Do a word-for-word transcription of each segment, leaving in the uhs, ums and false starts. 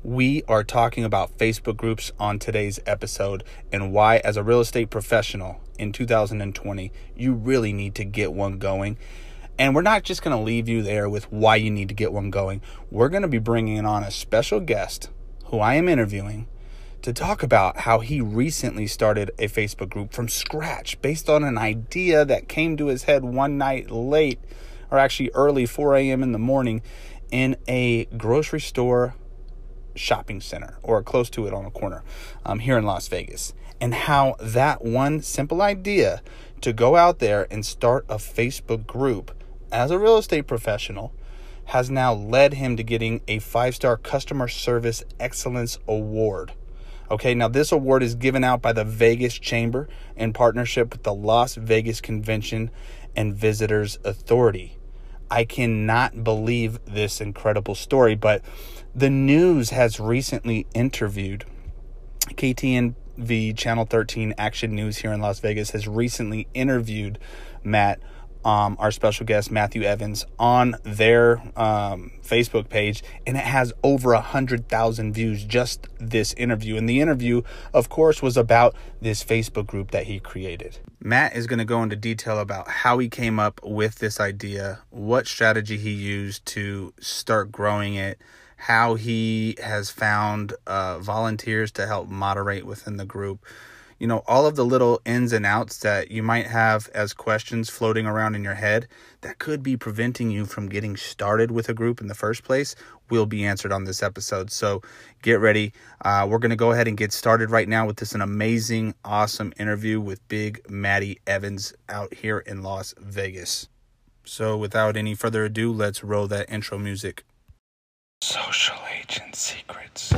We are talking about Facebook groups on today's episode and why, as a real estate professional in two thousand twenty, you really need to get one going. And we're not just going to leave you there with why you need to get one going. We're going to be bringing on a special guest who I am interviewing to talk about how he recently started a Facebook group from scratch based on an idea that came to his head one night late, or actually early, four a.m. in the morning, in a grocery store shopping center, or close to it on a corner um, here in Las Vegas. And how that one simple idea to go out there and start a Facebook group as a real estate professional has now led him to getting a five-star customer service excellence award. Okay, now this award is given out by the Vegas Chamber in partnership with the Las Vegas Convention and Visitors Authority. I cannot believe this incredible story, but the news has recently interviewed K T N V Channel thirteen Action News here in Las Vegas has recently interviewed Matt, um, our special guest, Matthew Evans, on their um, Facebook page, and it has over one hundred thousand views, just this interview. And the interview, of course, was about this Facebook group that he created. Matt is going to go into detail about how he came up with this idea, what strategy he used to start growing it, how he has found uh, volunteers to help moderate within the group. You know, all of the little ins and outs that you might have as questions floating around in your head that could be preventing you from getting started with a group in the first place will be answered on this episode. So get ready. Uh, we're going to go ahead and get started right now with this an amazing, awesome interview with Big Matty Evans out here in Las Vegas. So without any further ado, let's roll that intro music. Social Agent Secrets.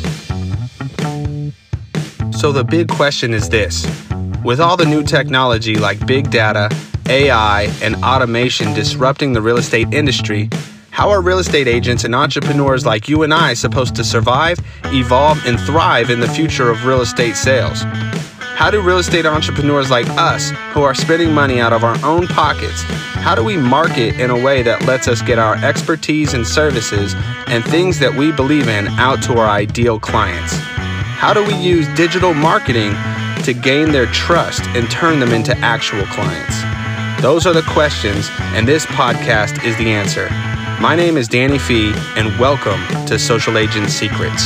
So the big question is this: with all the new technology like big data, A I, and automation disrupting the real estate industry, how are real estate agents and entrepreneurs like you and I supposed to survive, evolve, and thrive in the future of real estate sales? How do real estate entrepreneurs like us, who are spending money out of our own pockets, how do we market in a way that lets us get our expertise and services and things that we believe in out to our ideal clients? How do we use digital marketing to gain their trust and turn them into actual clients? Those are the questions, and this podcast is the answer. My name is Danny Fee, and welcome to Social Agent Secrets.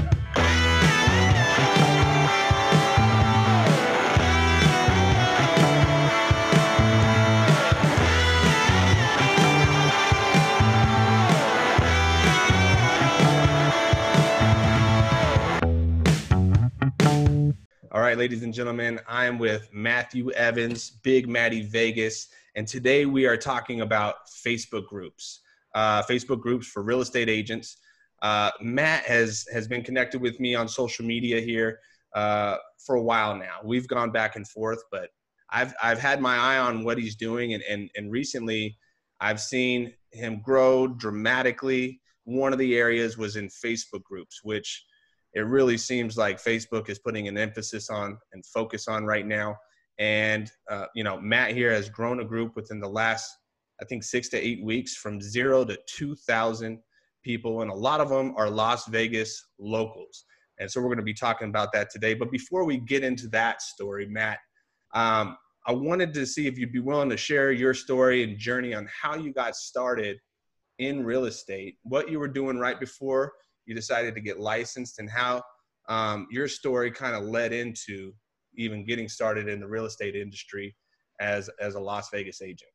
All right, ladies and gentlemen, I am with Matthew Evans, Big Matty Vegas, and today we are talking about Facebook groups, uh, Facebook groups for real estate agents. Uh, Matt has has been connected with me on social media here uh, for a while now. We've gone back and forth, but I've I've had my eye on what he's doing, and and and recently I've seen him grow dramatically. One of the areas was in Facebook groups, which it really seems like Facebook is putting an emphasis on and focus on right now. And, uh, you know, Matt here has grown a group within the last, I think, six to eight weeks from zero to two thousand people. And a lot of them are Las Vegas locals. And so we're going to be talking about that today. But before we get into that story, Matt, um, I wanted to see if you'd be willing to share your story and journey on how you got started in real estate, what you were doing right before you decided to get licensed, and how um, your story kind of led into even getting started in the real estate industry as, as a Las Vegas agent.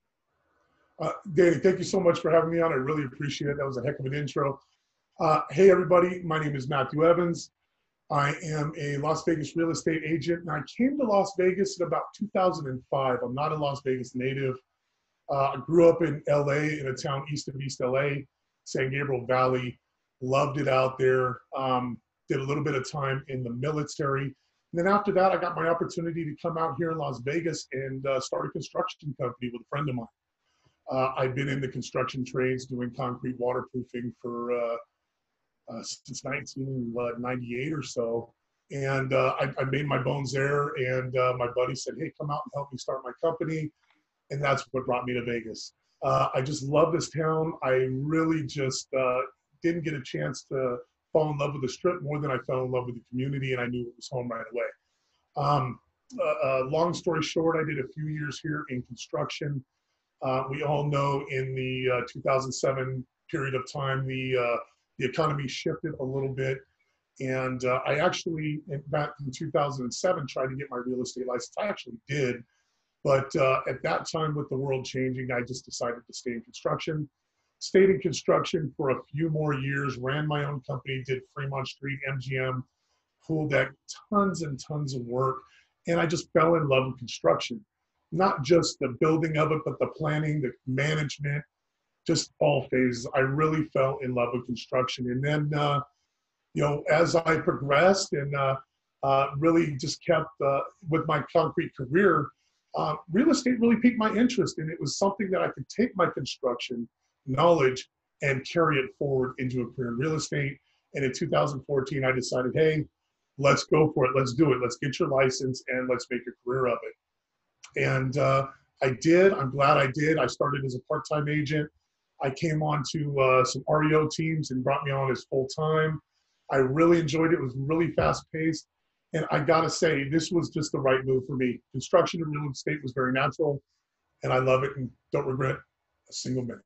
Uh, Danny, thank you so much for having me on. I really appreciate it. That was a heck of an intro. Uh, hey, everybody. My name is Matthew Evans. I am a Las Vegas real estate agent, and I came to Las Vegas in about two thousand five. I'm not a Las Vegas native. Uh, I grew up in L A, in a town east of East L A, San Gabriel Valley. Loved it out there. Um, did a little bit of time in the military. And then after that, I got my opportunity to come out here in Las Vegas and uh, start a construction company with a friend of mine. Uh, I've been in the construction trades doing concrete waterproofing for uh, uh, since nineteen ninety-eight or so. And uh, I, I made my bones there, and uh, my buddy said, hey, come out and help me start my company. And that's what brought me to Vegas. Uh, I just love this town. I really just uh, didn't get a chance to fall in love with the Strip more than I fell in love with the community, and I knew it was home right away. Um, uh, uh, long story short, I did a few years here in construction. Uh, we all know in the uh, two thousand seven period of time, the uh, the economy shifted a little bit, and uh, I actually, in, back in two thousand seven, tried to get my real estate license. I actually did, but uh, at that time, with the world changing, I just decided to stay in construction. Stayed in construction for a few more years, ran my own company, did Fremont Street, M G M, pool deck, tons and tons of work. And I just fell in love with construction. Not just the building of it, but the planning, the management, just all phases. I really fell in love with construction. And then, uh, you know, as I progressed and uh, uh, really just kept uh, with my concrete career, uh, real estate really piqued my interest. And it was something that I could take my construction knowledge and carry it forward into a career in real estate. And in two thousand fourteen, I decided, hey, let's go for it. Let's do it. Let's get your license and let's make a career of it. And uh, I did. I'm glad I did. I started as a part-time agent. I came on to uh, some R E O teams and brought me on as full-time. I really enjoyed it. It was really fast-paced. And I got to say, this was just the right move for me. Construction and real estate was very natural, and I love it and don't regret a single minute.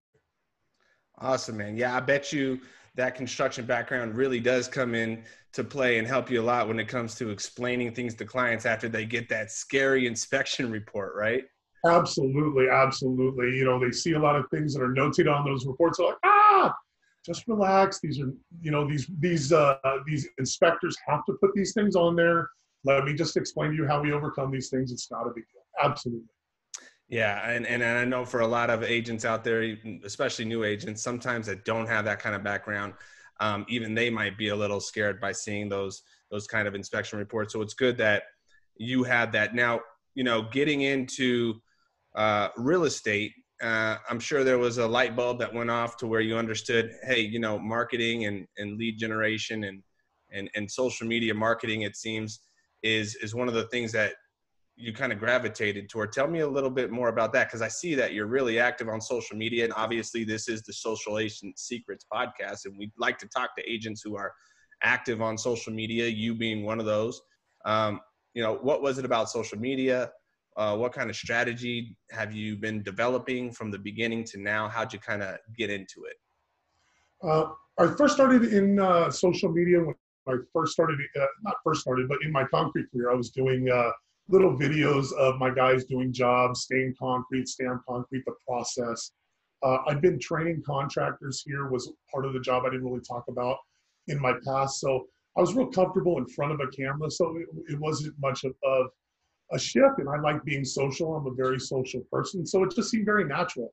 Awesome, man. Yeah, I bet you that construction background really does come in to play and help you a lot when it comes to explaining things to clients after they get that scary inspection report, right? Absolutely, absolutely. You know, they see a lot of things that are noted on those reports. They're like, ah, just relax. These are, you know, these these uh, these inspectors have to put these things on there. Let me just explain to you how we overcome these things. It's not a big deal. Absolutely. Yeah, and, and I know for a lot of agents out there, especially new agents, sometimes that don't have that kind of background, um, even they might be a little scared by seeing those those kind of inspection reports. So it's good that you had that. Now, you know, getting into uh, real estate, uh, I'm sure there was a light bulb that went off to where you understood, hey, you know, marketing and, and lead generation and, and and social media marketing, it seems, is is one of the things that you kind of gravitated toward. Tell me a little bit more about that, because I see that you're really active on social media, and obviously this is the Social Agent Secrets podcast, and we'd like to talk to agents who are active on social media, you being one of those. Um, you know, what was it about social media? Uh, what kind of strategy have you been developing from the beginning to now? How'd you kind of get into it? Uh, I first started in uh, social media when I first started, uh, not first started, but in my concrete career. I was doing uh, little videos of my guys doing jobs, staying concrete, stay on concrete, the process. Uh, I've been training contractors here, was part of the job I didn't really talk about in my past. So I was real comfortable in front of a camera. So it, it wasn't much of, of a shift. And I like being social. I'm a very social person. So it just seemed very natural.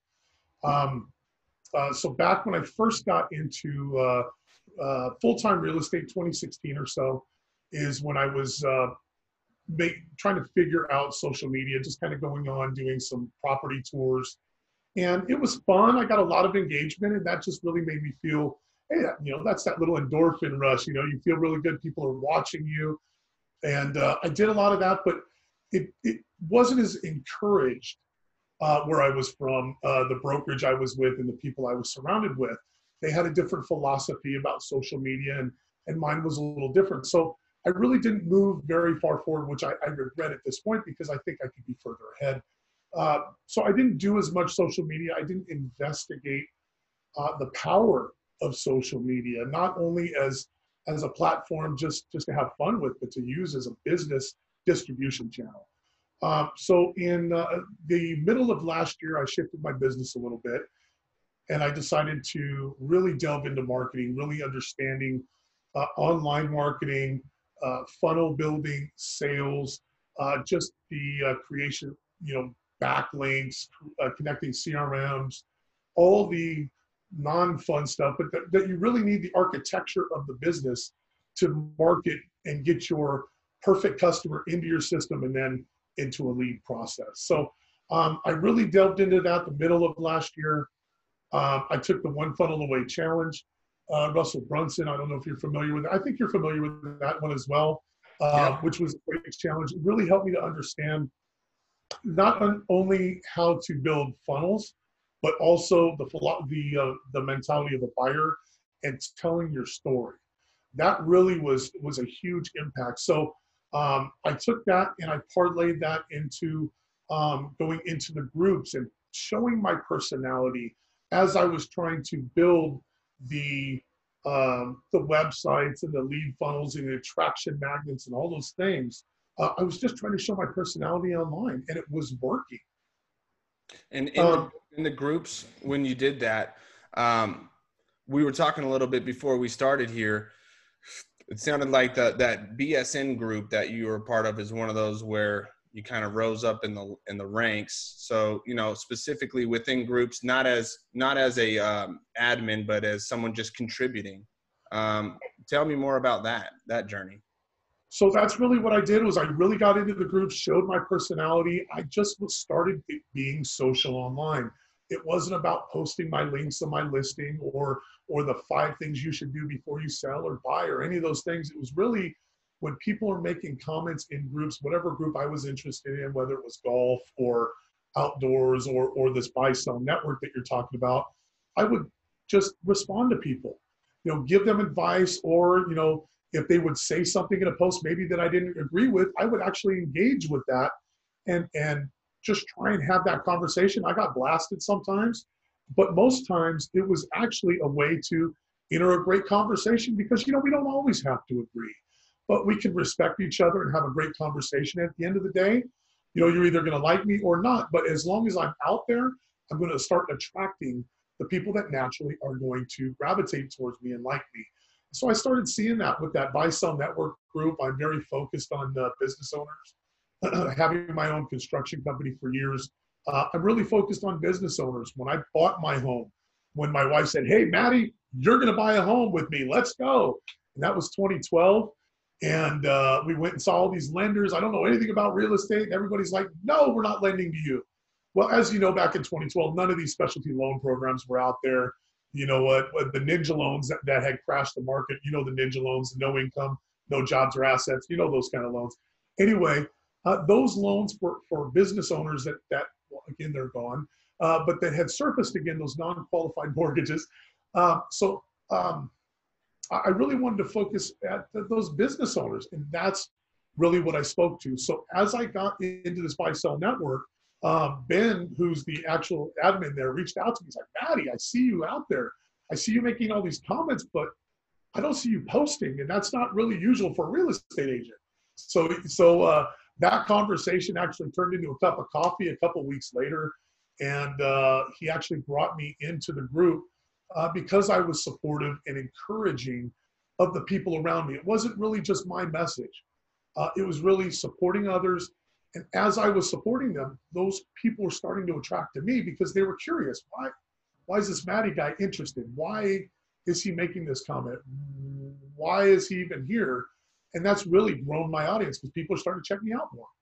Um, uh, so back when I first got into uh, uh, full-time real estate, twenty sixteen or so, is when I was uh, make, trying to figure out social media, just kind of going on, doing some property tours. And it was fun. I got a lot of engagement, and that just really made me feel, hey, you know, that's that little endorphin rush. You know, you feel really good. People are watching you. And uh, I did a lot of that, but it, it wasn't as encouraged uh, where I was from, uh, the brokerage I was with and the people I was surrounded with. They had a different philosophy about social media, and, and mine was a little different. So I really didn't move very far forward, which I, I regret at this point because I think I could be further ahead. Uh, so I didn't do as much social media. I didn't investigate uh, the power of social media, not only as as a platform just, just to have fun with, but to use as a business distribution channel. Uh, so in uh, the middle of last year, I shifted my business a little bit, and I decided to really delve into marketing, really understanding uh, online marketing, uh, funnel building, sales, uh, just the uh, creation, you know, backlinks, uh, connecting C R Ms, all the non-fun stuff, but that, that you really need the architecture of the business to market and get your perfect customer into your system and then into a lead process. So um, I really delved into that the middle of last year. Um, I took the One Funnel Away Challenge. Uh, Russell Brunson, I don't know if you're familiar with it. I think you're familiar with that one as well, uh, yeah. Which was a great challenge. It really helped me to understand not only how to build funnels, but also the the uh, the mentality of a buyer and telling your story. that really was, was a huge impact. So um, I took that and I parlayed that into um, going into the groups and showing my personality as I was trying to build the um, the websites and the lead funnels and the attraction magnets and all those things. Uh, I was just trying to show my personality online, and it was working. And in, Um, the, in the groups, when you did that, um, we were talking a little bit before we started here. It sounded like that that B S N group that you were a part of is one of those where you kind of rose up in the in the ranks. So, you know, specifically within groups, not as not as a um, admin, but as someone just contributing. Um, tell me more about that that journey. So that's really what I did was I really got into the group, showed my personality. I just was started being social online. It wasn't about posting my links on my listing or or the five things you should do before you sell or buy or any of those things. It was really when people are making comments in groups, whatever group I was interested in, whether it was golf or outdoors or or this buy sell network that you're talking about, I would just respond to people, you know, give them advice, or, you know, if they would say something in a post maybe that I didn't agree with, I would actually engage with that and and just try and have that conversation. I got blasted sometimes, but most times it was actually a way to enter a great conversation because, you know, we don't always have to agree, but we can respect each other and have a great conversation. At the end of the day, you know, you're either going to like me or not, but as long as I'm out there, I'm going to start attracting the people that naturally are going to gravitate towards me and like me. So I started seeing that with that buy sell network group. I'm very focused on uh, business owners, having my own construction company for years. Uh, I'm really focused on business owners. When I bought my home, when my wife said, "Hey, Maddie, you're going to buy a home with me. Let's go." And that was twenty twelve. And uh, we went and saw all these lenders. I don't know anything about real estate. And everybody's like, "No, we're not lending to you." Well, as you know, back in twenty twelve, none of these specialty loan programs were out there. You know what, what the ninja loans that, that had crashed the market, you know, the ninja loans, no income, no jobs or assets, you know, those kind of loans. Anyway, uh, those loans for, for business owners that, that well, again, they're gone, uh, but that had surfaced again, those non-qualified mortgages. Uh, so um, I really wanted to focus at those business owners, and that's really what I spoke to. So as I got into this buy sell network, Um, Ben, who's the actual admin there, reached out to me. He's like, "Maddie, I see you out there. I see you making all these comments, but I don't see you posting, and that's not really usual for a real estate agent." So, so uh, that conversation actually turned into a cup of coffee a couple weeks later, and uh, he actually brought me into the group uh, because I was supportive and encouraging of the people around me. It wasn't really just my message. Uh, it was really supporting others. And as I was supporting them, those people were starting to attract to me because they were curious. Why, why is this Maddie guy interested? Why is he making this comment? Why is he even here? And that's really grown my audience because people are starting to check me out more.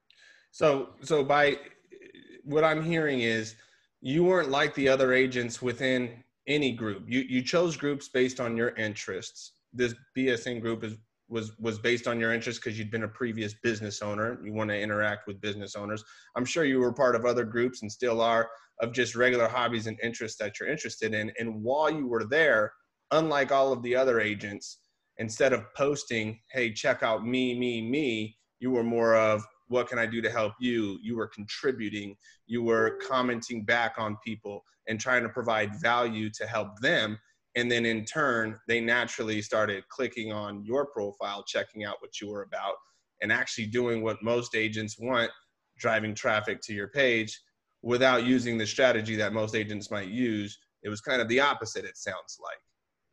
So, so by what I'm hearing is you weren't like the other agents within any group. You you chose groups based on your interests. This B S N group is was was based on your interest because you'd been a previous business owner. You want to interact with business owners. I'm sure you were part of other groups and still are, of just regular hobbies and interests that you're interested in. And while you were there, unlike all of the other agents, instead of posting, "Hey, check out me, me, me," you were more of, "What can I do to help you?" You were contributing. You were commenting back on people and trying to provide value to help them. And then in turn, they naturally started clicking on your profile, checking out what you were about, and actually doing what most agents want, driving traffic to your page without using the strategy that most agents might use. It was kind of the opposite, it sounds like.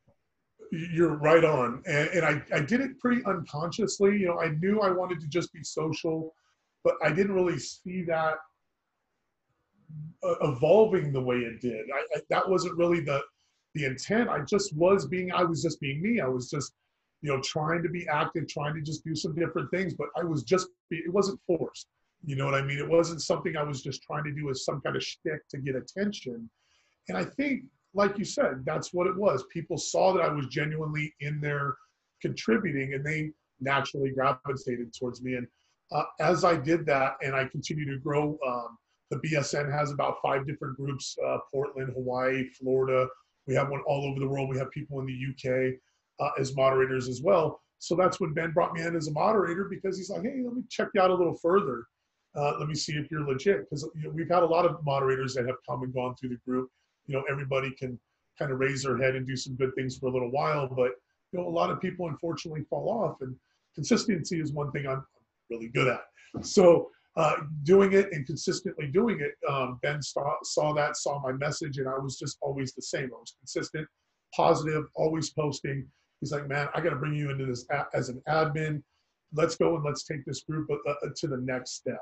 You're right on. And, and I, I did it pretty unconsciously. You know, I knew I wanted to just be social, but I didn't really see that uh, evolving the way it did. I, I, that wasn't really the, the intent. I just was being, I was just being me. I was just, you know, trying to be active, trying to just do some different things, but I was just, it wasn't forced. You know what I mean? It wasn't something I was just trying to do as some kind of shtick to get attention. And I think, like you said, that's what it was. People saw that I was genuinely in there contributing, and they naturally gravitated towards me. And uh, as I did that and I continue to grow, um, the B S N has about five different groups, uh, Portland, Hawaii, Florida. We have one all over the world. We have people in the U K. uh, as moderators as well. So that's when Ben brought me in as a moderator, because he's like, hey, let me check you out a little further. Uh, let me see if you're legit. Because you know, we've had a lot of moderators that have come and gone through the group. You know, everybody can kind of raise their head and do some good things for a little while, but you know, a lot of people unfortunately fall off, and consistency is one thing I'm really good at. So uh, doing it and consistently doing it, um, Ben saw, saw that, saw my message, and I was just always the same. I was consistent, positive, always posting. He's like, man, I got to bring you into this as an admin. Let's go and let's take this group uh, to the next step.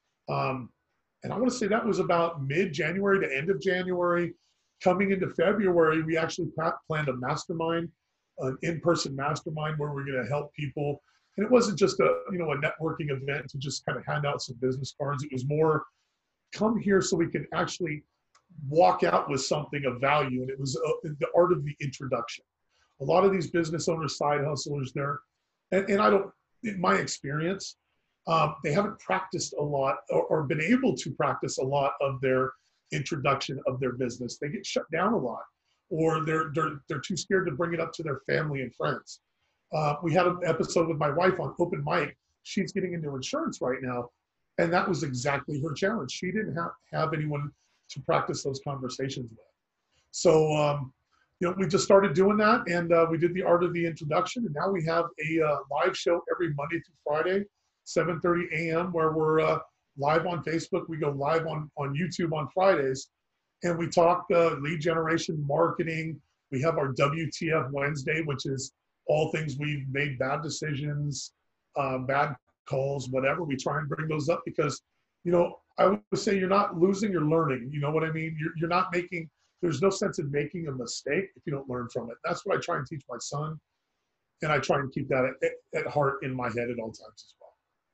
Um, and I want to say that was about mid-January to end of January. Coming into February, we actually planned a mastermind, an in-person mastermind where we're going to help people. And it wasn't just a, you know, a networking event to just kind of hand out some business cards. It was more, come here so we can actually walk out with something of value. And it was uh, the art of the introduction. A lot of these business owners, side hustlers, they're, and, and I don't, in my experience, um, they haven't practiced a lot or, or been able to practice a lot of their introduction of their business. They get shut down a lot, or they're, they're, they're too scared to bring it up to their family and friends. Uh, we had an episode with my wife on open mic. She's getting into insurance right now. And that was exactly her challenge. She didn't have, have anyone to practice those conversations with. So, um, you know, we just started doing that, and uh, we did the art of the introduction. And now we have a uh, live show every Monday through Friday, seven thirty a m, where we're uh, live on Facebook. We go live on, on YouTube on Fridays, and we talk uh, lead generation, marketing. We have our W T F Wednesday, which is all things we've made bad decisions, uh, bad calls, whatever. We try and bring those up because, you know, I would say you're not losing, you're learning. You know what I mean? You're, you're not making, there's no sense in making a mistake if you don't learn from it. That's what I try and teach my son. And I try and keep that at, at heart in my head at all times as well.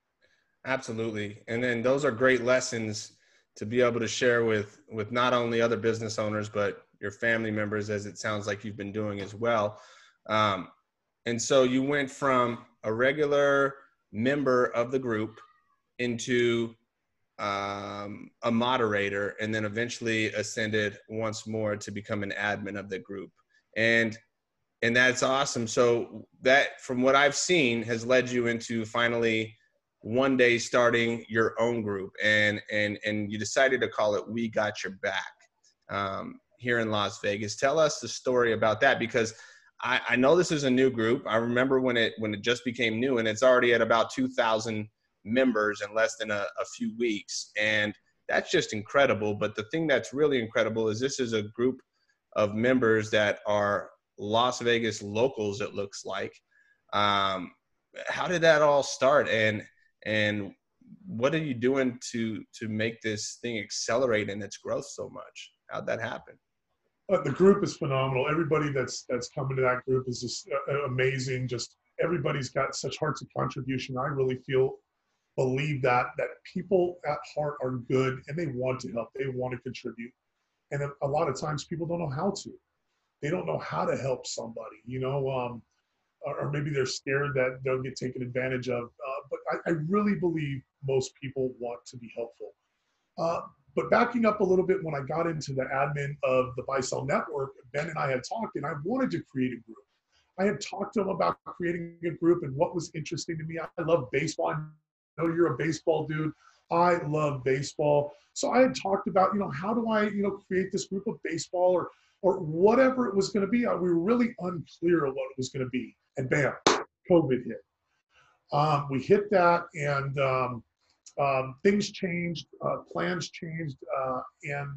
Absolutely. And then those are great lessons to be able to share with, with not only other business owners, but your family members, as it sounds like you've been doing as well. Um, and so you went from a regular member of the group into um, a moderator, and then eventually ascended once more to become an admin of the group. And, and that's awesome. So that, from what I've seen, has led you into finally one day starting your own group, and, and, and you decided to call it We Got Your Back um, here in Las Vegas. Tell us the story about that, because I, I know this is a new group. I remember when it, when it just became new, and it's already at about two thousand members in less than a, a few weeks. And that's just incredible. But the thing that's really incredible is this is a group of members that are Las Vegas locals, it looks like. Um, how did that all start? And, and what are you doing to, to make this thing accelerate in its growth so much? How'd that happen? Uh, the group is phenomenal. Everybody that's, that's coming to that group is just uh, amazing. Just everybody's got such hearts of contribution. I really feel, believe that, that people at heart are good and they want to help. They want to contribute. And a, a lot of times people don't know how to. They don't know how to help somebody, you know, um, or, or maybe they're scared that they'll get taken advantage of. Uh, but I, I really believe most people want to be helpful. Uh, but backing up a little bit, when I got into the admin of the Buy Sell Network, Ben and I had talked, and I wanted to create a group. I had talked to him about creating a group and what was interesting to me. I love baseball. I know you're a baseball dude. I love baseball. So I had talked about, you know, how do I, you know, create this group of baseball, or or whatever it was going to be. We were really unclear of what it was going to be. And bam, COVID hit. Um, we hit that, and um, um, things changed, uh, plans changed, uh, and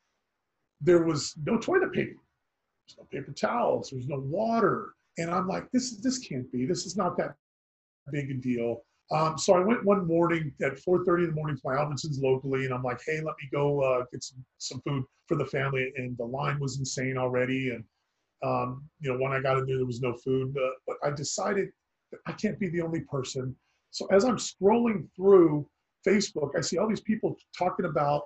there was no toilet paper. There's no paper towels. There's no water. And I'm like, this, this can't be. This is not that big a deal. Um, so I went one morning at four thirty in the morning to my Albertsons locally, and I'm like, hey, let me go uh, get some, some food for the family. And the line was insane already. And, um, you know, when I got in there, there was no food. Uh, but I decided that I can't be the only person. So as I'm scrolling through Facebook, I see all these people talking about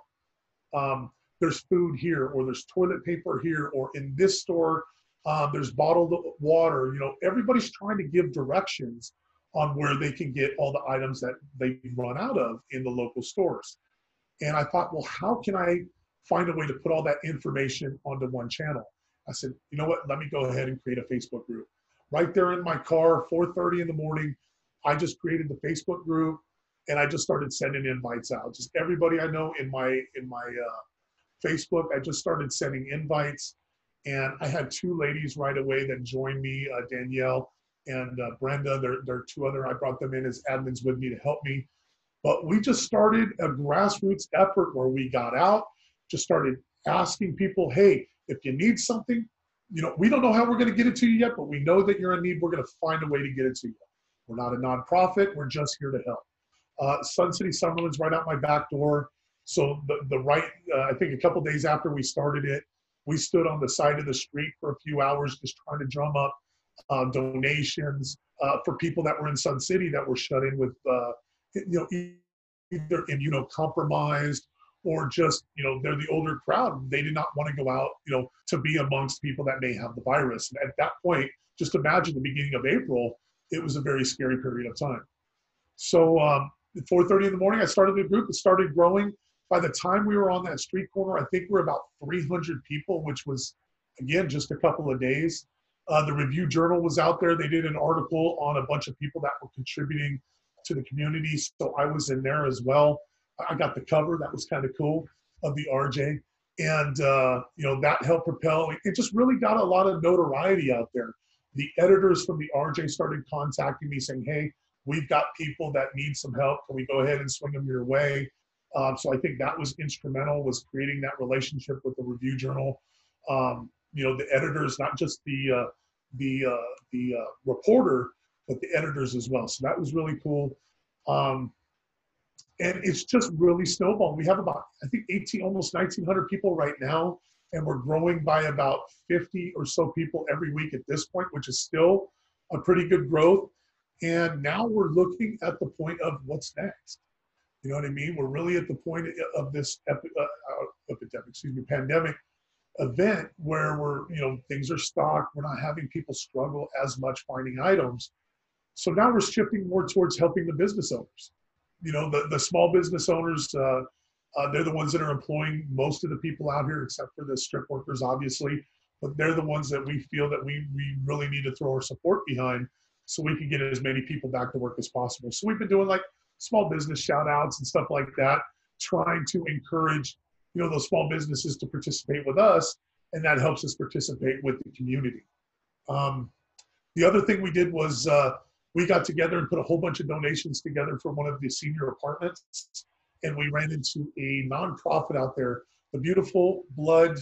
um, there's food here, or there's toilet paper here, or in this store, um, there's bottled water. You know, everybody's trying to give directions on where they can get all the items that they run out of in the local stores. And I thought, well, how can I find a way to put all that information onto one channel? I said, you know what, let me go ahead and create a Facebook group. right there in my car, four thirty in the morning, I just created the Facebook group and I just started sending invites out. Just everybody I know in my in my uh, Facebook, I just started sending invites. And I had two ladies right away that joined me, uh, Danielle and uh, Brenda. There, there are two other, I brought them in as admins with me to help me. But we just started a grassroots effort where we got out, just started asking people, hey, if you need something, you know, we don't know how we're going to get it to you yet, but we know that you're in need. We're going to find a way to get it to you. We're not a nonprofit. We're just here to help. Uh, Sun City Summerlin's right out my back door. So the, the right, uh, I think a couple days after we started it, we stood on the side of the street for a few hours just trying to drum up uh, donations uh, for people that were in Sun City that were shut in with, uh, you know, either immunocompromised or just, you know, they're the older crowd. They did not want to go out, you know, to be amongst people that may have the virus. And at that point, just imagine the beginning of April, it was a very scary period of time. So um, at four thirty in the morning, I started the group. It started growing. By the time we were on that street corner, I think we're about three hundred people, which was, again, just a couple of days. Uh, the Review Journal was out there. They did an article on a bunch of people that were contributing to the community. So I was in there as well. I got the cover. That was kind of cool of the R J. And, uh, you know, that helped propel. It just really got a lot of notoriety out there. The editors from the R J started contacting me saying, hey, we've got people that need some help. Can we go ahead and swing them your way? Um, so I think that was instrumental, was creating that relationship with the Review Journal. Um, you know, the editors, not just the uh, the uh, the uh, reporter, but the editors as well. So that was really cool. Um, and it's just really snowballed. We have about, I think, eighteen, almost nineteen hundred people right now, and we're growing by about fifty or so people every week at this point, which is still a pretty good growth. And now we're looking at the point of what's next. You know what I mean? We're really at the point of this epi- uh, uh, epidemic, excuse me, pandemic event where we're, you know, things are stocked. We're not having people struggle as much finding items. So now we're shifting more towards helping the business owners. You know, the, the small business owners, uh, uh, they're the ones that are employing most of the people out here, except for the strip workers, obviously. But they're the ones that we feel that we, we really need to throw our support behind so we can get as many people back to work as possible. So we've been doing like small business shout outs and stuff like that, trying to encourage, you know, those small businesses to participate with us, and that helps us participate with the community. Um, the other thing we did was uh, we got together and put a whole bunch of donations together for one of the senior apartments, and we ran into a nonprofit out there, the Beautiful Blood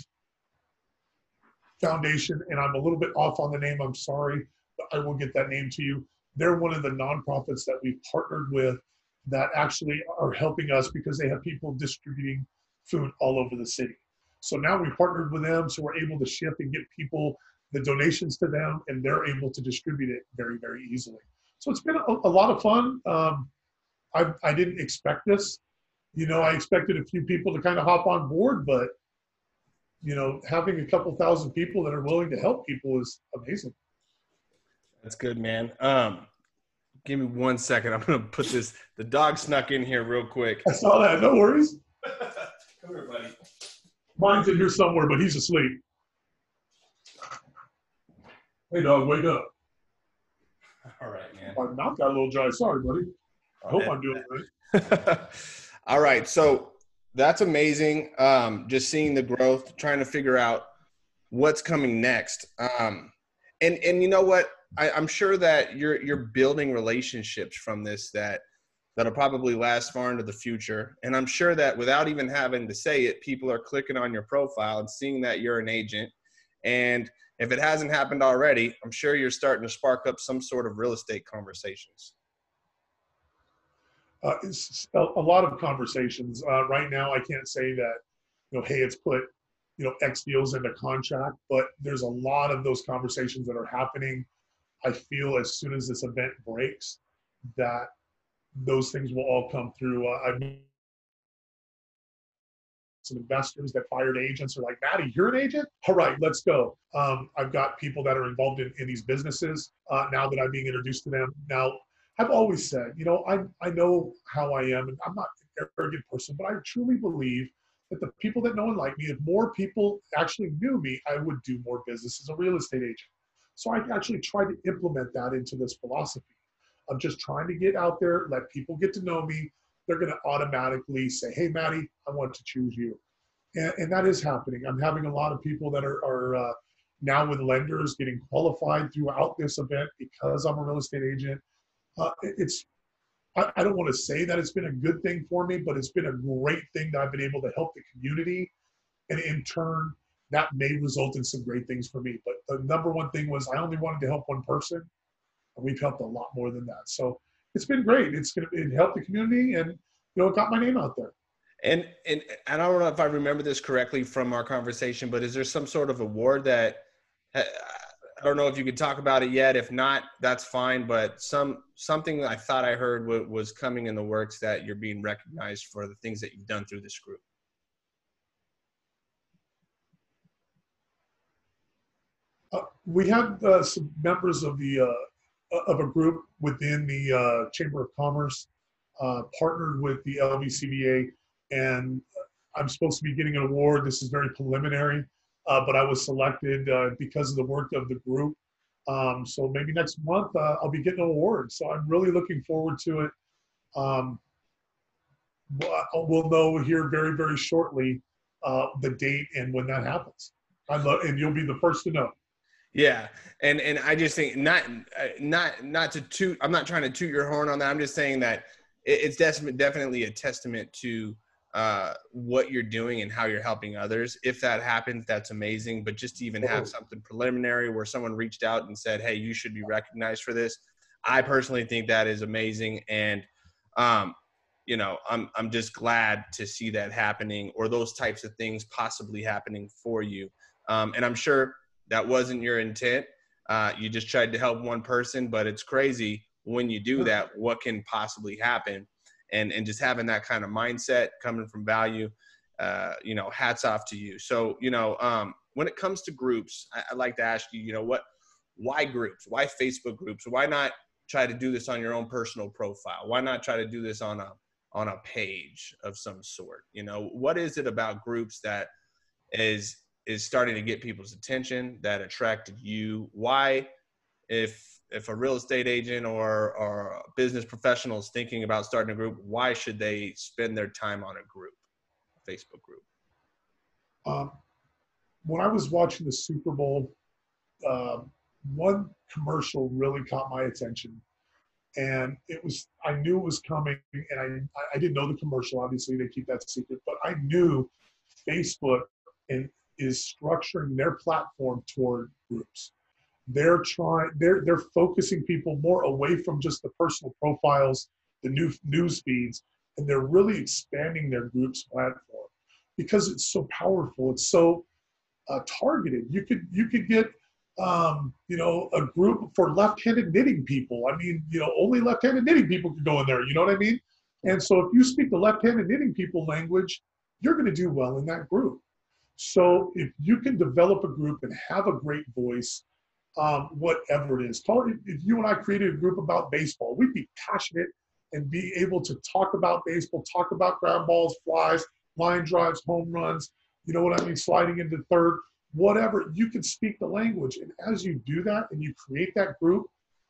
Foundation, and I'm a little bit off on the name, I'm sorry, but I will get that name to you. They're one of the nonprofits that we've partnered with that actually are helping us because they have people distributing food all over the city. So now we partnered with them, so we're able to ship and get people the donations to them, and they're able to distribute it very, very easily. So it's been a, a lot of fun. Um, I, I didn't expect this. You know, I expected a few people to kind of hop on board, but, you know, having a couple thousand people that are willing to help people is amazing. That's good, man. Um, Give me one second. I'm going to put this. The dog snuck in here real quick. I saw that. No worries. Come here, buddy. Mine's in here somewhere, but he's asleep. Hey, dog, wake up. All right, man. My mouth got a little dry. Sorry, buddy. I hope I'm doing right. All right. So that's amazing. Um, just seeing the growth, trying to figure out what's coming next. Um, and, and you know what? I, I'm sure that you're you're building relationships from this that that'll probably last far into the future. And I'm sure that without even having to say it, people are clicking on your profile and seeing that you're an agent. And if it hasn't happened already, I'm sure you're starting to spark up some sort of real estate conversations. Uh, it's a, a lot of conversations. Uh, right now, I can't say that, you know, hey, it's put, you know, X deals into contract, but there's a lot of those conversations that are happening. I feel as soon as this event breaks that those things will all come through. Uh, I've some investors that fired agents are like, Maddie, you're an agent? All right, let's go. Um, I've got people that are involved in, in these businesses uh, now that I'm being introduced to them. Now, I've always said, you know, I, I know how I am, and I'm not an arrogant person, but I truly believe that the people that know and like me, if more people actually knew me, I would do more business as a real estate agent. So I actually tried to implement that into this philosophy. I'm just trying to get out there, let people get to know me. They're going to automatically say, hey, Maddie, I want to choose you. And, and that is happening. I'm having a lot of people that are, are uh, now with lenders getting qualified throughout this event because I'm a real estate agent. Uh, it, it's, I, I don't want to say that it's been a good thing for me, but it's been a great thing that I've been able to help the community. And in turn, that may result in some great things for me. But the number one thing was I only wanted to help one person. And we've helped a lot more than that. So it's been great. It's going to it helped the community, and you know, it got my name out there. And and I don't know if I remember this correctly from our conversation, but is there some sort of award that I don't know if you could talk about it yet? If not, that's fine. But some something I thought I heard w- was coming in the works that you're being recognized for the things that you've done through this group. Uh, we had uh, some members of the uh, of a group within the uh, Chamber of Commerce uh, partnered with the L V C V A, and I'm supposed to be getting an award. This is very preliminary, uh, but I was selected uh, because of the work of the group. Um, so maybe next month uh, I'll be getting an award. So I'm really looking forward to it. Um, we'll know here very, very shortly uh, the date and when that happens. I love, and you'll be the first to know. Yeah, and and I just think not not not to toot. I'm not trying to toot your horn on that. I'm just saying that it's definitely a testament to uh, what you're doing and how you're helping others. If that happens, that's amazing. But just to even have something preliminary where someone reached out and said, "Hey, you should be recognized for this," I personally think that is amazing. And um, you know, I'm I'm just glad to see that happening, or those types of things possibly happening for you. Um, and I'm sure that wasn't your intent. Uh, you just tried to help one person, but it's crazy when you do that, what can possibly happen. And and just having that kind of mindset coming from value, uh, you know, hats off to you. So, you know, um, when it comes to groups, I, I'd like to ask you, you know, what, why groups? Why Facebook groups? Why not try to do this on your own personal profile? Why not try to do this on a, on a page of some sort? You know, what is it about groups that is, is starting to get people's attention, that attracted you? Why, if if a real estate agent or, or a business professional is thinking about starting a group, why should they spend their time on a group, a Facebook group? Um, when I was watching the Super Bowl, uh, one commercial really caught my attention. And it was, I knew it was coming, and I, I didn't know the commercial. Obviously, they keep that secret, but I knew Facebook and is structuring their platform toward groups. They're trying, they're they're focusing people more away from just the personal profiles, the new news feeds, and they're really expanding their groups platform because it's so powerful. It's so uh, targeted. You could you could get um, you know, a group for left-handed knitting people. I mean, you know, only left-handed knitting people could go in there. You know what I mean? And so if you speak the left-handed knitting people language, you're going to do well in that group. So if you can develop a group and have a great voice, um, whatever it is, call it, if you and I created a group about baseball, we'd be passionate and be able to talk about baseball, talk about ground balls, flies, line drives, home runs, you know what I mean, sliding into third, whatever. You can speak the language. And as you do that and you create that group,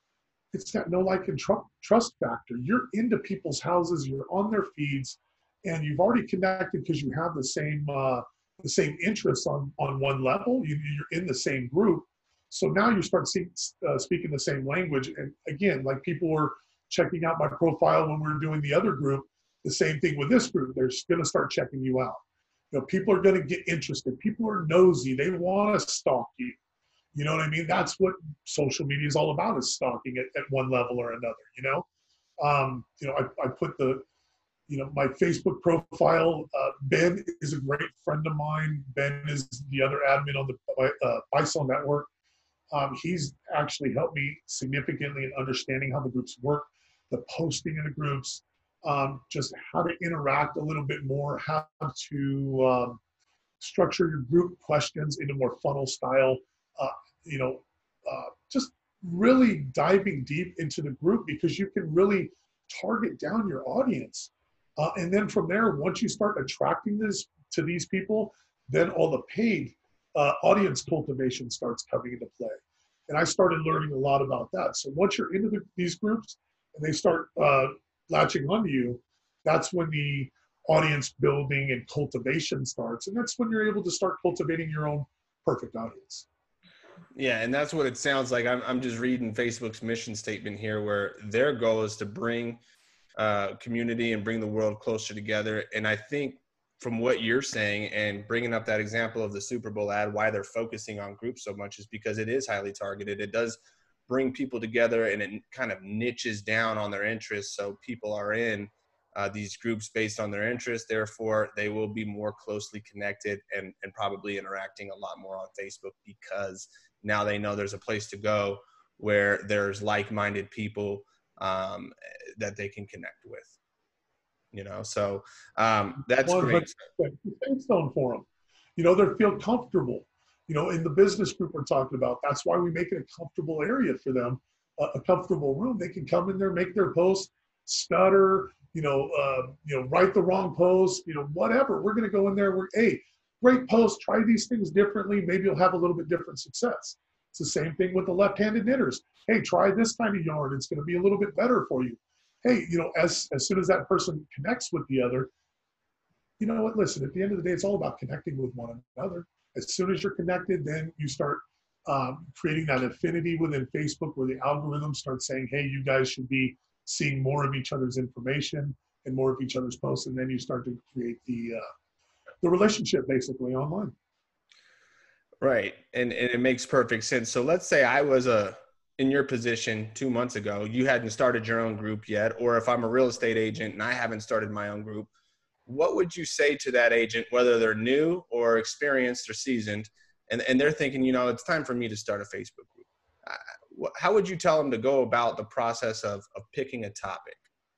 it's that no like and tr- trust factor. You're into people's houses, you're on their feeds, and you've already connected because you have the same uh, the same interests on, on one level. You, you're in the same group. So now you start see, uh, speaking the same language. And again, like people were checking out my profile when we were doing the other group, the same thing with this group. They're going to start checking you out. You know, people are going to get interested. People are nosy. They want to stalk you. You know what I mean? That's what social media is all about, is stalking at, at one level or another, you know? Um, you know, I, I put the, you know, my Facebook profile, uh, Ben is a great friend of mine. Ben is the other admin on the uh, Buy-Sell Network. Um, he's actually helped me significantly in understanding how the groups work, the posting in the groups, um, just how to interact a little bit more, how to um, structure your group questions into more funnel style, uh, you know, uh, just really diving deep into the group, because you can really target down your audience. Uh, and then from there, once you start attracting this to these people, then all the paid uh, audience cultivation starts coming into play. And I started learning a lot about that. So once you're into the, these groups and they start uh, latching onto you, that's when the audience building and cultivation starts. And that's when you're able to start cultivating your own perfect audience. Yeah, and that's what it sounds like. I'm, I'm just reading Facebook's mission statement here, where their goal is to bring uh, community and bring the world closer together. And I think from what you're saying and bringing up that example of the Super Bowl ad, why they're focusing on groups so much is because it is highly targeted. It does bring people together, and it kind of niches down on their interests. So people are in uh, these groups based on their interests. Therefore, they will be more closely connected and, and probably interacting a lot more on Facebook, because now they know there's a place to go where there's like-minded people um, that they can connect with. You know, so um, that's great. Safe zone for them. You know, they feel comfortable. You know, in the business group we're talking about, that's why we make it a comfortable area for them, a, a comfortable room. They can come in there, make their post, stutter, you know, uh, you know, write the wrong post, you know, whatever. We're going to go in there. We're, hey, great post. Try these things differently. Maybe you'll have a little bit different success. It's the same thing with the left-handed knitters. Hey, try this kind of yarn. It's going to be a little bit better for you. Hey, you know, as, as soon as that person connects with the other, you know what, listen, at the end of the day, it's all about connecting with one another. As soon as you're connected, then you start um, creating that affinity within Facebook where the algorithm starts saying, hey, you guys should be seeing more of each other's information and more of each other's posts. And then you start to create the, uh, the relationship basically online. Right. And, and it makes perfect sense. So let's say I was a, in your position two months ago, you hadn't started your own group yet, or if I'm a real estate agent and I haven't started my own group, what would you say to that agent, whether they're new or experienced or seasoned, and, and they're thinking, you know, it's time for me to start a Facebook group? Uh, how would you tell them to go about the process of, of picking a topic?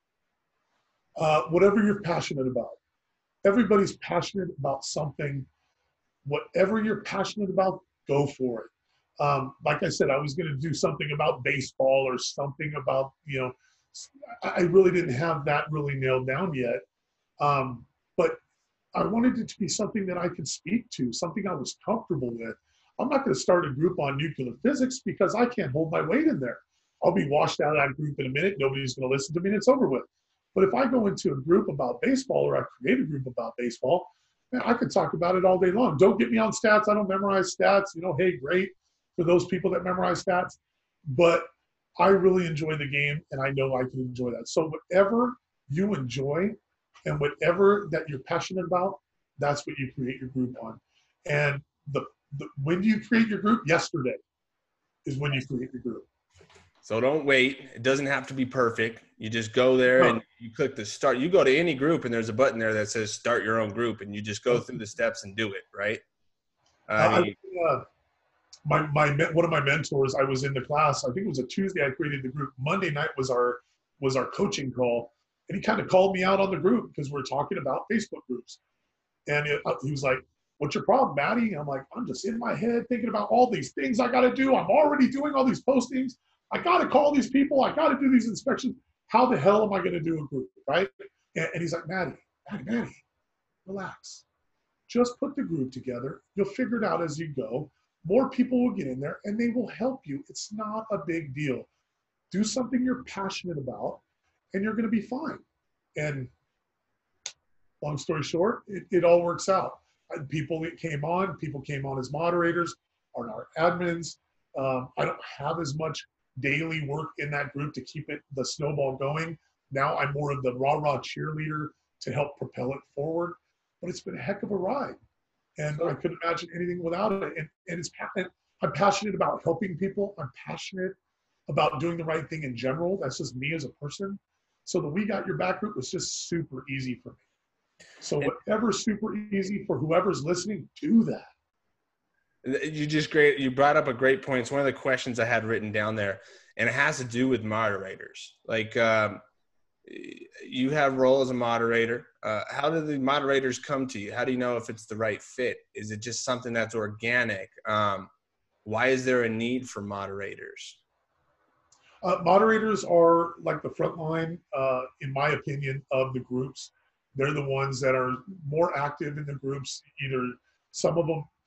Uh, whatever you're passionate about. Everybody's passionate about something. Whatever you're passionate about, go for it. Um, like I said, I was going to do something about baseball or something about, you know, I really didn't have that really nailed down yet. Um, but I wanted it to be something that I could speak to, something I was comfortable with. I'm not going to start a group on nuclear physics because I can't hold my weight in there. I'll be washed out of that group in a minute. Nobody's going to listen to me and it's over with. But if I go into a group about baseball, or I create a group about baseball, man, I could talk about it all day long. Don't get me on stats. I don't memorize stats. You know, hey, great for those people that memorize stats. But I really enjoy the game, and I know I can enjoy that. So whatever you enjoy and whatever that you're passionate about, that's what you create your group on. And the, the when do you create your group? Yesterday is when you create your group. So don't wait. It doesn't have to be perfect. You just go there and you click the start. You go to any group and there's a button there that says start your own group, and you just go through the steps and do it, right? I mean, I, uh, my, my, one of my mentors, I was in the class, I think it was a Tuesday, I created the group. Monday night was our, was our coaching call. And he kind of called me out on the group because we're talking about Facebook groups. And it, he was like, what's your problem, Maddie? I'm like, I'm just in my head thinking about all these things I got to do. I'm already doing all these postings. I got to call these people. I got to do these inspections. How the hell am I going to do a group, right? And, and he's like, Maddie, Maddie, Maddie, relax. Just put the group together. You'll figure it out as you go. More people will get in there and they will help you. It's not a big deal. Do something you're passionate about and you're going to be fine. And long story short, it, it all works out. People that came on, people came on as moderators, are our admins. Um, I don't have as much daily work in that group to keep it the snowball going. Now I'm more of the rah-rah cheerleader to help propel it forward. But it's been a heck of a ride. And I couldn't imagine anything without it. And, and it's and I'm passionate about helping people. I'm passionate about doing the right thing in general. That's just me as a person. So the We Got Your Back group was just super easy for me. So whatever's super easy for whoever's listening, do that. You just great. You brought up a great point. It's one of the questions I had written down there, and it has to do with moderators. Like um, you have role as a moderator. Uh, how do the moderators come to you? How do you know if it's the right fit? Is it just something that's organic? Um, why is there a need for moderators? Uh, moderators are like the front line, uh, in my opinion, of the groups. They're the ones that are more active in the groups. Either some of them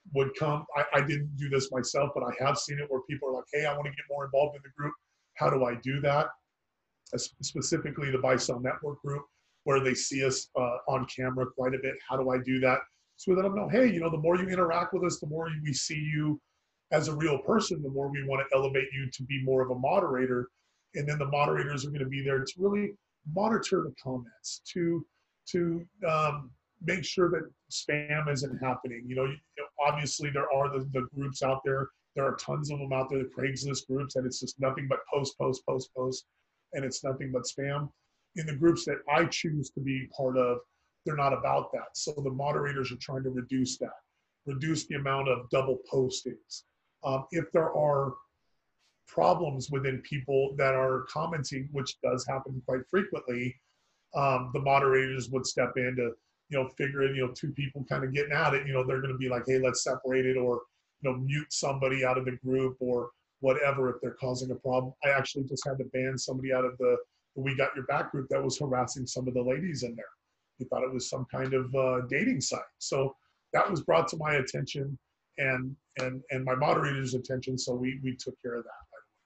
would come. I, I didn't do this myself, but I have seen it where people are like, hey, I want to get more involved in the group. How do I do that? Specifically the Buy Sell Network group, where they see us uh, on camera quite a bit. How do I do that? So we let them know, hey, you know, the more you interact with us, the more we see you as a real person, the more we want to elevate you to be more of a moderator. And then the moderators are going to be there to really monitor the comments, to to um, make sure that spam isn't happening. You know, you know obviously there are the, the groups out there. There are tons of them out there, the Craigslist groups, and it's just nothing but post, post, post, post, and it's nothing but spam. In the groups that I choose to be part of, they're not about that. So the moderators are trying to reduce that, reduce the amount of double postings. Um, if there are problems within people that are commenting, which does happen quite frequently, um, the moderators would step in to, you know, figure in, you know, two people kind of getting at it, you know, they're going to be like, hey, let's separate it, or, you know, mute somebody out of the group or whatever if they're causing a problem. I actually just had to ban somebody out of the, the We Got Your Back group that was harassing some of the ladies in there. He thought it was some kind of uh, dating site. So that was brought to my attention and and and my moderator's attention. So we we took care of that.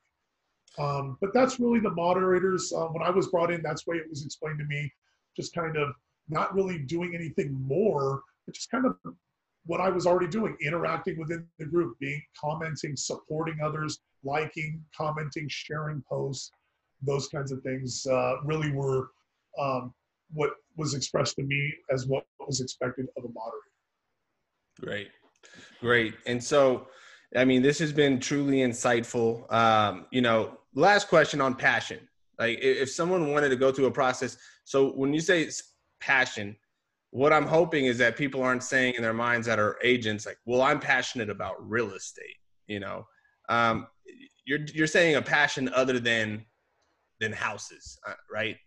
Um, but that's really the moderators. Uh, when I was brought in, that's the way it was explained to me. Just kind of not really doing anything more, but just kind of what I was already doing, interacting within the group, being commenting, supporting others, liking, commenting, sharing posts, those kinds of things uh, really were um, what was expressed to me as what was expected of a moderator. Great, great. And so, I mean, this has been truly insightful. Um, you know, last question on passion. Like if someone wanted to go through a process, so when you say it's passion, what I'm hoping is that people aren't saying in their minds that are agents, like, well, I'm passionate about real estate, you know, um, you're, you're saying a passion other than, than houses, uh, right?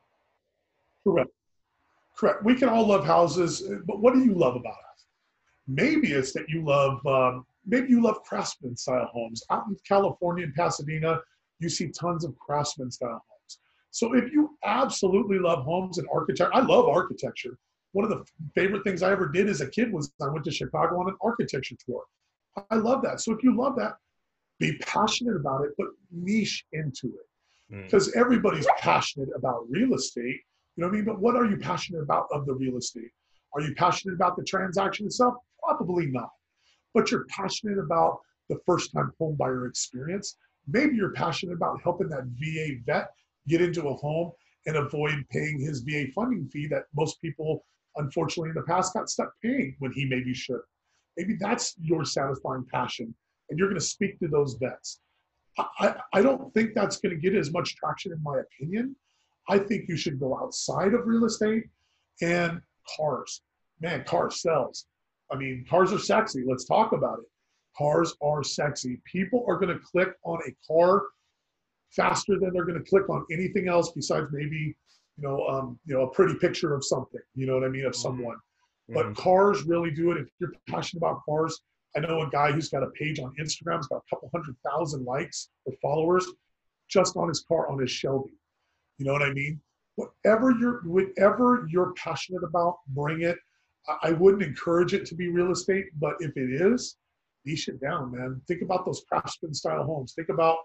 Correct. Correct. We can all love houses, but what do you love about us? Maybe it's that you love, um, maybe you love craftsman style homes. Out in California and Pasadena, you see tons of craftsman style homes. So if you absolutely love homes and architecture, I love architecture. One of the favorite things I ever did as a kid was I went to Chicago on an architecture tour. I love that. So if you love that, be passionate about it, but niche into it. Because mm. everybody's passionate about real estate. You know what I mean? But what are you passionate about of the real estate? Are you passionate about the transaction itself? Probably not. But you're passionate about the first-time home buyer experience. Maybe you're passionate about helping that V A vet get into a home and avoid paying his V A funding fee that most people, unfortunately, in the past got stuck paying when he maybe should. Maybe that's your satisfying passion, and you're going to speak to those vets. I, I don't think that's going to get as much traction, in my opinion. I think you should go outside of real estate and cars. Man, cars sells. I mean, cars are sexy. Let's talk about it. Cars are sexy. People are going to click on a car faster than they're going to click on anything else besides maybe, you know, um, you know, a pretty picture of something. You know what I mean, of someone. Mm-hmm. But cars really do it. If you're passionate about cars, I know a guy who's got a page on Instagram. He's got a couple hundred thousand likes or followers just on his car, on his Shelby. You know what I mean? Whatever you're, whatever you're passionate about, bring it. I wouldn't encourage it to be real estate, but if it is, niche it down, man. Think about those craftsman style homes. Think about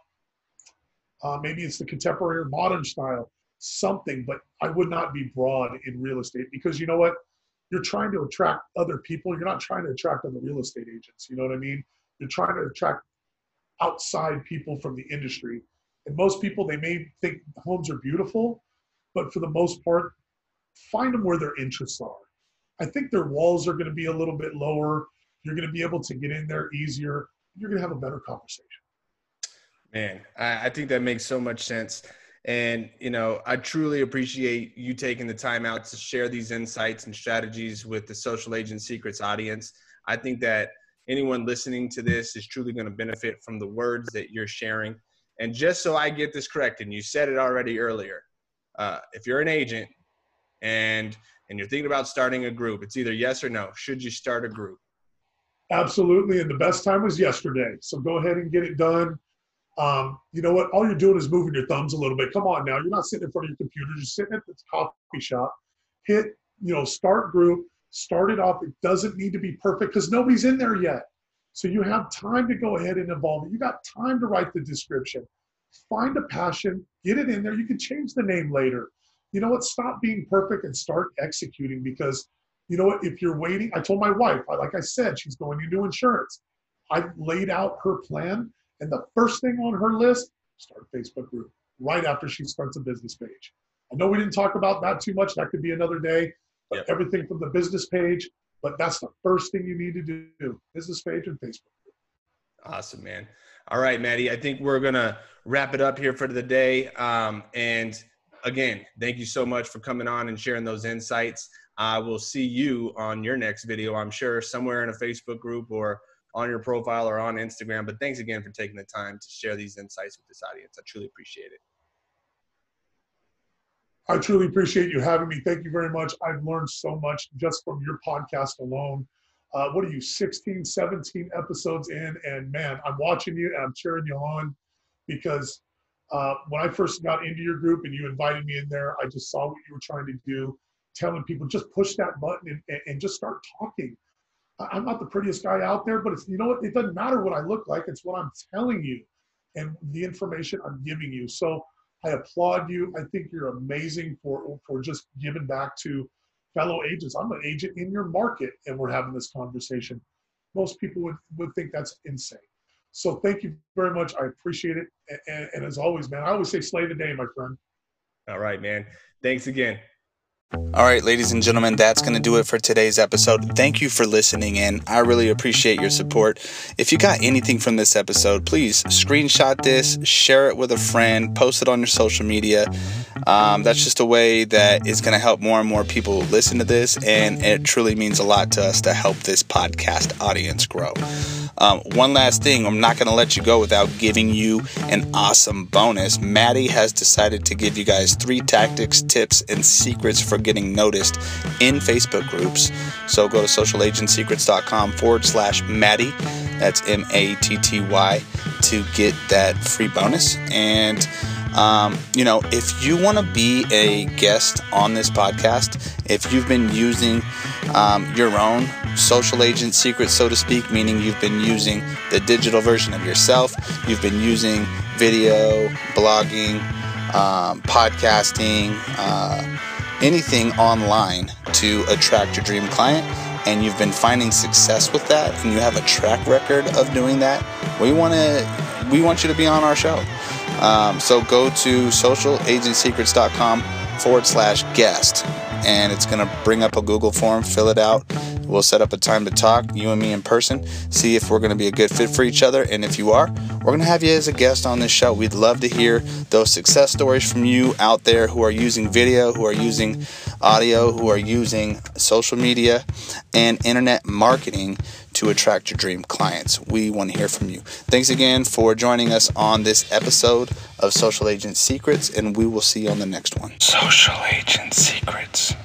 uh, maybe it's the contemporary or modern style, something, but I would not be broad in real estate because you know what? You're trying to attract other people. You're not trying to attract other real estate agents. You know what I mean? You're trying to attract outside people from the industry. And most people, they may think homes are beautiful, but for the most part, find them where their interests are. I think their walls are going to be a little bit lower. You're going to be able to get in there easier. You're going to have a better conversation. Man, I, I think that makes so much sense. And, you know, I truly appreciate you taking the time out to share these insights and strategies with the Social Agent Secrets audience. I think that anyone listening to this is truly going to benefit from the words that you're sharing. And just so I get this correct, and you said it already earlier, uh, if you're an agent and and you're thinking about starting a group, it's either yes or no. Should you start a group? Absolutely. And the best time was yesterday. So go ahead and get it done. Um, you know what? All you're doing is moving your thumbs a little bit. Come on now. You're not sitting in front of your computer. You're sitting at the coffee shop. Hit, you know, start group. Start it off. It doesn't need to be perfect because nobody's in there yet. So you have time to go ahead and evolve it. You got time to write the description. Find a passion, get it in there. You can change the name later. You know what? Stop being perfect and start executing, because you know what? If you're waiting, I told my wife, like I said, she's going into insurance. I laid out her plan, and the first thing on her list, start a Facebook group right after she starts a business page. I know we didn't talk about that too much. That could be another day, but yep. Everything from the business page, but that's the first thing you need to do, business page and Facebook group. Awesome, man. All right, Maddie, I think we're going to wrap it up here for the day. Um, and again, thank you so much for coming on and sharing those insights. I uh, will see you on your next video, I'm sure, somewhere in a Facebook group or on your profile or on Instagram. But thanks again for taking the time to share these insights with this audience. I truly appreciate it. I truly appreciate you having me. Thank you very much. I've learned so much just from your podcast alone. Uh, what are you, sixteen, seventeen episodes in? And man, I'm watching you and I'm cheering you on, because uh, when I first got into your group and you invited me in there, I just saw what you were trying to do, telling people just push that button and, and, and just start talking. I'm not the prettiest guy out there, but it's, you know what? It doesn't matter what I look like. It's what I'm telling you and the information I'm giving you. So I applaud you. I think you're amazing for, for just giving back to fellow agents. I'm an agent in your market, and we're having this conversation. Most people would, would think that's insane. So thank you very much. I appreciate it. And, and, and as always, man, I always say slay the day, my friend. All right, man. Thanks again. All right, ladies and gentlemen, that's going to do it for today's episode. Thank you for listening in. I really appreciate your support. If you got anything from this episode, please screenshot this, share it with a friend, post it on your social media. Um, that's just a way that is going to help more and more people listen to this, and it truly means a lot to us to help this podcast audience grow. Um, one last thing, I'm not going to let you go without giving you an awesome bonus. Maddie has decided to give you guys three tactics, tips, and secrets for getting noticed in Facebook groups. So go to socialagentsecrets.com forward slash Maddie. That's M A T T Y to get that free bonus. And Um, you know, if you want to be a guest on this podcast, if you've been using um, your own social agent secrets, so to speak, meaning you've been using the digital version of yourself, you've been using video, blogging, um, podcasting, uh, anything online to attract your dream client, and you've been finding success with that, and you have a track record of doing that, we want to, we want you to be on our show. Um, so go to socialagentsecrets.com forward slash guest, and it's going to bring up a Google form. Fill it out. We'll set up a time to talk, you and me in person, see if we're going to be a good fit for each other. And if you are, we're going to have you as a guest on this show. We'd love to hear those success stories from you out there who are using video, who are using audio, who are using social media and internet marketing to attract your dream clients. We want to hear from you. Thanks again for joining us on this episode of Social Agent Secrets, and we will see you on the next one. Social Agent Secrets.